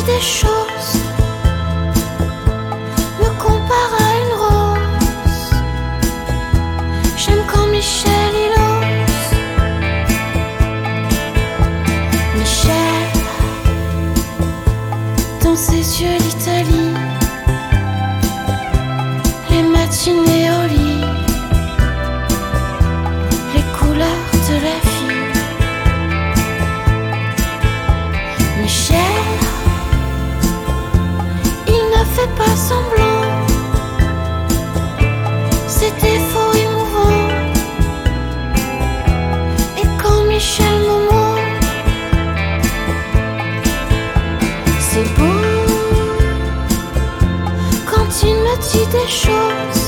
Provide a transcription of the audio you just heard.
des choses, me compare à une rose. J'aime quand Michel il ose. Michel, dans ses yeux l'Italie, les matinées au lit, les couleurs de la vie. Michel, il ne fait pas semblant, ses défauts émouvants. Et quand Michel me ment, c'est beau quand il me dit des choses